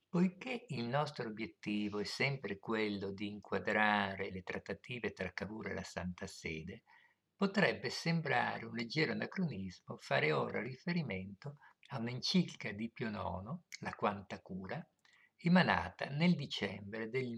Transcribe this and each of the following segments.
Poiché il nostro obiettivo è sempre quello di inquadrare le trattative tra Cavour e la Santa Sede, potrebbe sembrare un leggero anacronismo fare ora riferimento a un'enciclica di Pio IX, la Quanta Cura, emanata nel dicembre del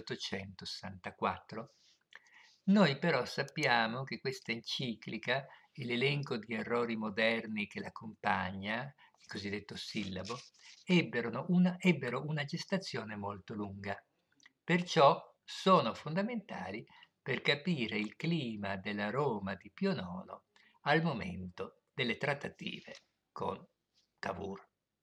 1864. Noi però sappiamo che questa enciclica e l'elenco di errori moderni che l'accompagna, il cosiddetto sillabo, ebbero una gestazione molto lunga. Perciò sono fondamentali per capire il clima della Roma di Pio IX al momento delle trattative con Cavour.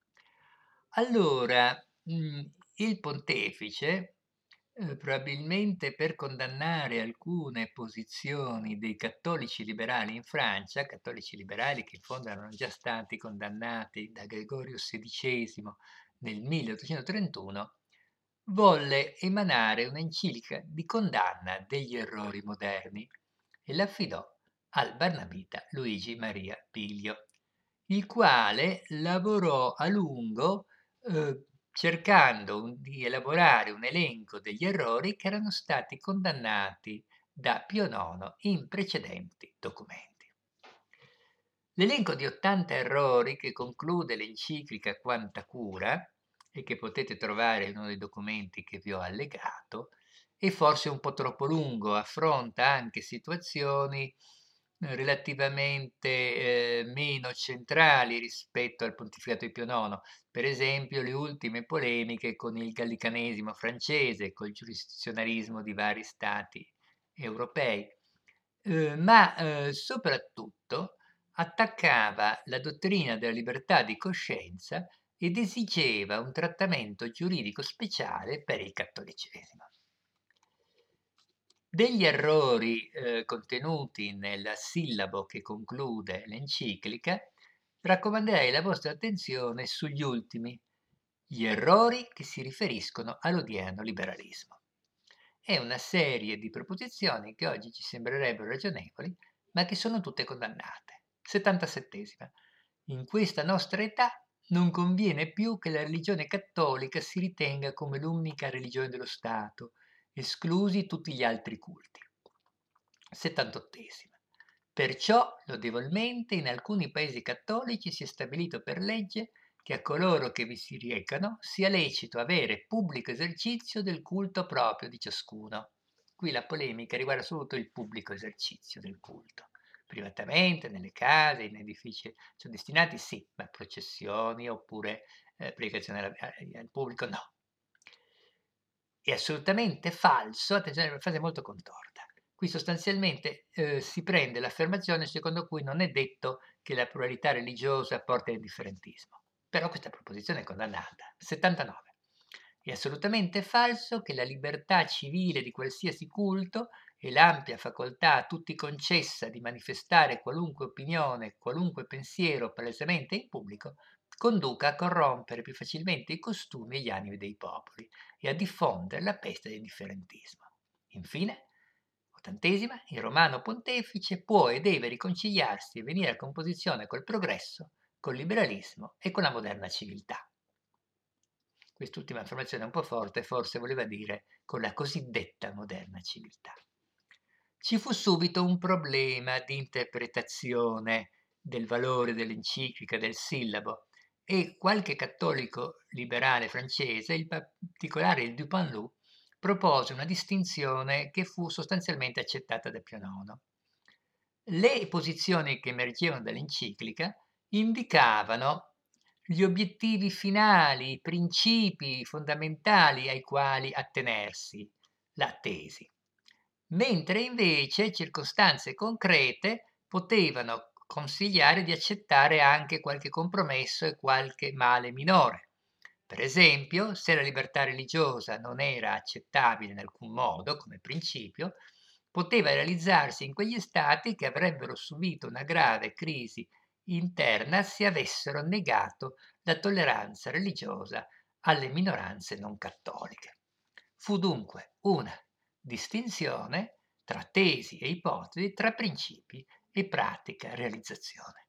Allora, il pontefice, probabilmente per condannare alcune posizioni dei cattolici liberali in Francia, cattolici liberali che in fondo erano già stati condannati da Gregorio XVI nel 1831, volle emanare un'enciclica di condanna degli errori moderni e l'affidò al barnabita Luigi Maria Piglio, il quale lavorò a lungo cercando di elaborare un elenco degli errori che erano stati condannati da Pio IX in precedenti documenti. L'elenco di 80 errori che conclude l'enciclica Quanta Cura e che potete trovare in uno dei documenti che vi ho allegato è forse un po' troppo lungo, affronta anche situazioni relativamente meno centrali rispetto al pontificato di Pio IX, per esempio le ultime polemiche con il gallicanesimo francese, col giurisdizionalismo di vari stati europei, ma soprattutto attaccava la dottrina della libertà di coscienza ed esigeva un trattamento giuridico speciale per il cattolicesimo. Degli errori contenuti nel sillabo che conclude l'enciclica, raccomanderei la vostra attenzione sugli ultimi, gli errori che si riferiscono all'odierno liberalismo. È una serie di proposizioni che oggi ci sembrerebbero ragionevoli, ma che sono tutte condannate. 77esima. In questa nostra età non conviene più che la religione cattolica si ritenga come l'unica religione dello Stato, esclusi tutti gli altri culti. 78esima. Perciò, lodevolmente, in alcuni paesi cattolici si è stabilito per legge che a coloro che vi si recano sia lecito avere pubblico esercizio del culto proprio di ciascuno. Qui la polemica riguarda soprattutto il pubblico esercizio del culto. Privatamente, nelle case, in edifici sono destinati, sì, ma processioni oppure predicazione al pubblico, no. È assolutamente falso, attenzione, è una frase molto contorta. Qui sostanzialmente si prende l'affermazione secondo cui non è detto che la pluralità religiosa porta all'indifferentismo. Però questa proposizione è condannata. 79. È assolutamente falso che la libertà civile di qualsiasi culto e l'ampia facoltà a tutti concessa di manifestare qualunque opinione, qualunque pensiero palesemente in pubblico, conduca a corrompere più facilmente i costumi e gli animi dei popoli e a diffondere la peste del differentismo. Infine, 80esima, il romano pontefice può e deve riconciliarsi e venire a composizione col progresso, col liberalismo e con la moderna civiltà. Quest'ultima affermazione è un po' forte, forse voleva dire con la cosiddetta moderna civiltà. Ci fu subito un problema di interpretazione del valore dell'enciclica, del sillabo, e qualche cattolico liberale francese, in particolare il Dupanloup, propose una distinzione che fu sostanzialmente accettata da Pio IX. Le posizioni che emergevano dall'enciclica indicavano gli obiettivi finali, i principi fondamentali ai quali attenersi, la tesi, mentre invece circostanze concrete potevano consigliare di accettare anche qualche compromesso e qualche male minore. Per esempio, se la libertà religiosa non era accettabile in alcun modo come principio, poteva realizzarsi in quegli stati che avrebbero subito una grave crisi interna se avessero negato la tolleranza religiosa alle minoranze non cattoliche. Fu dunque una distinzione tra tesi e ipotesi, tra principi e pratica realizzazione.